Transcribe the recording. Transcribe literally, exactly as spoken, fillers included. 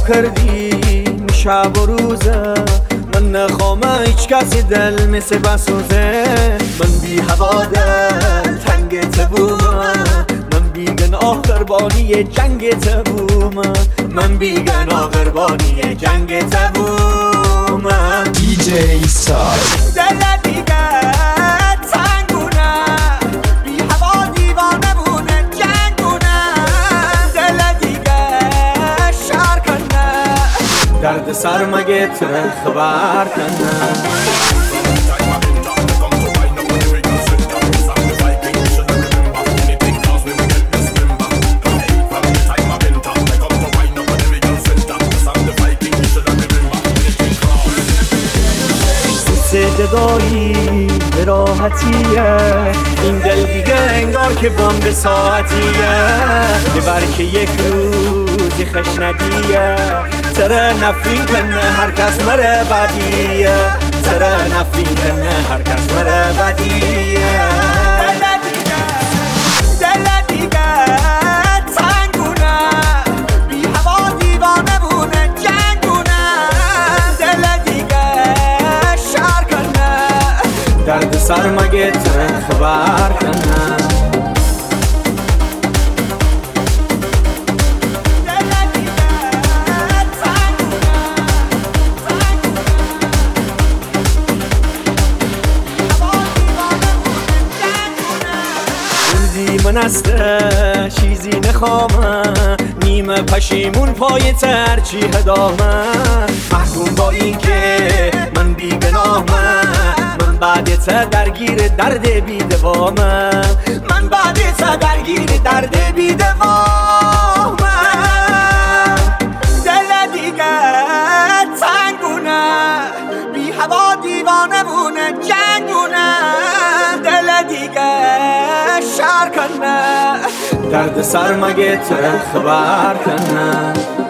کردی شب و روزه، من نخوام هیچ کسی دل مثل بسوزه. من بی هوا دل تنگ تبومه، من بی گناه قربانی جنگ تبومه، من بی گناه قربانی جنگ تبومه. دی جی سال دل دیگه تنگونه، بی هوا دیوانه بونه جنگونه. دل دیگه شهر کنه، درد سر مگه تره خبر کنه. صدایی به راحتیه، این دل دیگه انگار که بام به ساعتیه. ببر که یک روزی خشنگیه، تره نفرین کنه هر کس مره بدیه، تره نفرین کنه هر کس مره بدیه. درد سر مگه تره خبر کنه. روزی من استه چیزی نخوامه، نیمه پشیمون پای ترچی هدامه. محکوم با این که من بی گناهمه، بعد تا درگیر درد بی دوامه، من بعد تا درگیر درد بی دوامه. دل دیگه تنگونه، بی هوا دیوانه بونه جنگونه. دل دیگه شهر کنه، درد سر مگه تره خبر کنه.